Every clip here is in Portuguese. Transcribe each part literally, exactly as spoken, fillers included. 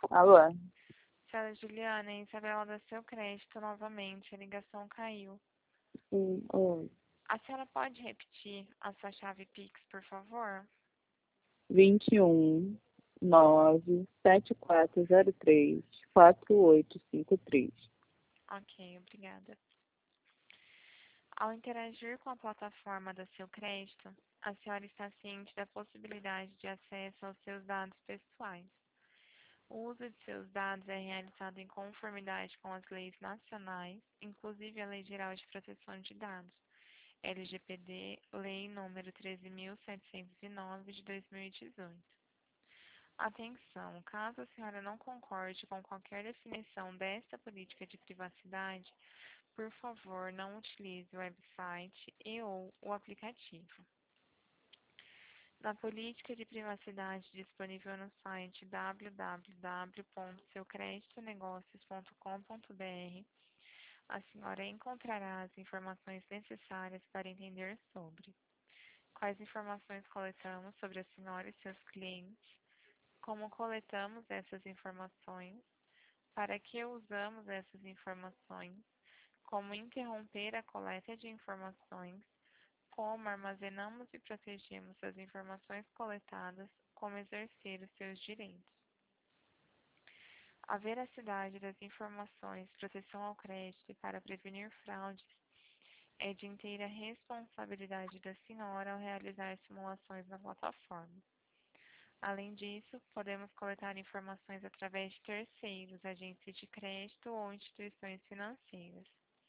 Alô? Senhora Juliana, é Isabela da Seu Crédito novamente, a ligação caiu. Sim, oi. A senhora pode repetir a sua chave Pix, por favor? vinte e um, nove, sete quatro zero três, quatro oito cinco três. Ok, obrigada. Ao interagir com a plataforma da Seu Crédito, a senhora está ciente da possibilidade de acesso aos seus dados pessoais. O uso de seus dados é realizado em conformidade com as leis nacionais, inclusive a Lei Geral de Proteção de Dados, L G P D, Lei número treze mil setecentos e nove de dois mil e dezoito. Atenção, caso a senhora não concorde com qualquer definição desta política de privacidade, por favor, não utilize o website e ou o aplicativo. Na política de privacidade disponível no site w w w ponto seu crédito negócios ponto com ponto b r, a senhora encontrará as informações necessárias para entender sobre quais informações coletamos sobre a senhora e seus clientes, como coletamos essas informações, para que usamos essas informações, como interromper a coleta de informações, como armazenamos e protegemos as informações coletadas, como exercer os seus direitos. A veracidade das informações, proteção ao crédito e para prevenir fraudes é de inteira responsabilidade da senhora ao realizar simulações na plataforma. Além disso, podemos coletar informações através de terceiros, agências de crédito ou instituições financeiras.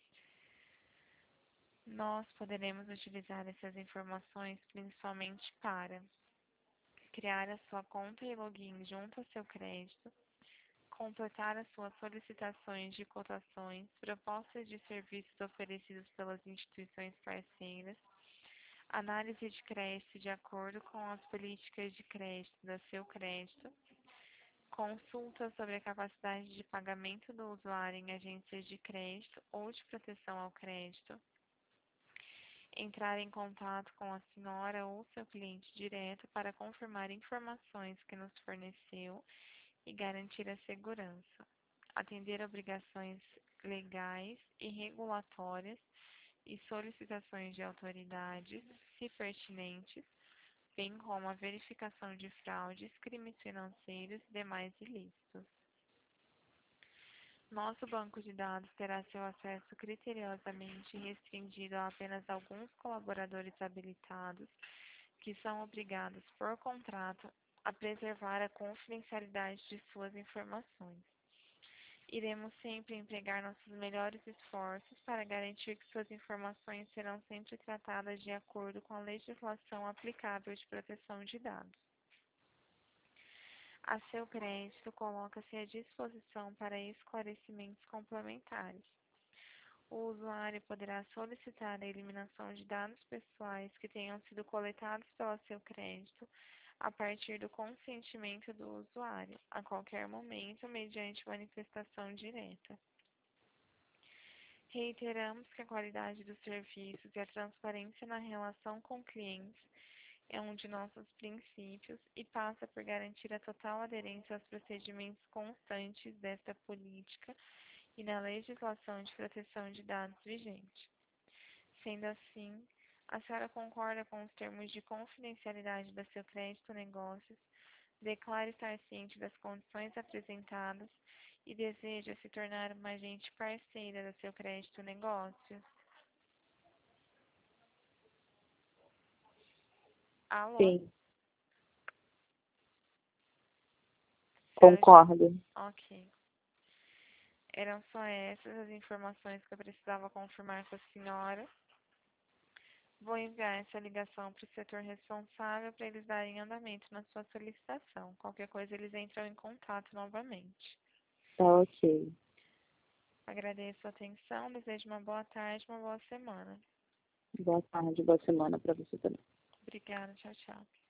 Nós poderemos utilizar essas informações principalmente para criar a sua conta e login junto ao seu crédito, completar as suas solicitações de cotações, propostas de serviços oferecidos pelas instituições parceiras, análise de crédito de acordo com as políticas de crédito da Seu Crédito, consulta sobre a capacidade de pagamento do usuário em agências de crédito ou de proteção ao crédito, entrar em contato com a senhora ou seu cliente direto para confirmar informações que nos forneceu e garantir a segurança, atender obrigações legais e regulatórias e solicitações de autoridades, se pertinentes, bem como a verificação de fraudes, crimes financeiros e demais ilícitos. Nosso banco de dados terá seu acesso criteriosamente restringido a apenas alguns colaboradores habilitados, que são obrigados por contrato a preservar a confidencialidade de suas informações. Iremos sempre empregar nossos melhores esforços para garantir que suas informações serão sempre tratadas de acordo com a legislação aplicável de proteção de dados. A Seu Crédito coloca-se à disposição para esclarecimentos complementares. O usuário poderá solicitar a eliminação de dados pessoais que tenham sido coletados pela Seu Crédito a partir do consentimento do usuário, a qualquer momento, mediante manifestação direta. Reiteramos que a qualidade dos serviços e a transparência na relação com clientes é um de nossos princípios e passa por garantir a total aderência aos procedimentos constantes desta política e na legislação de proteção de dados vigente. Sendo assim, a senhora concorda com os termos de confidencialidade da Seu Crédito Negócios, declara estar ciente das condições apresentadas e deseja se tornar uma agente parceira da Seu Crédito Negócios? Alô? Sim, Senhora Ju- concordo. Ok. Eram só essas as informações que eu precisava confirmar com a senhora. Vou enviar essa ligação para o setor responsável para eles darem andamento na sua solicitação. Qualquer coisa, eles entram em contato novamente. Tá ok. Agradeço a atenção, desejo uma boa tarde, uma boa semana. Boa tarde, boa semana para você também. Obrigada, tchau, tchau.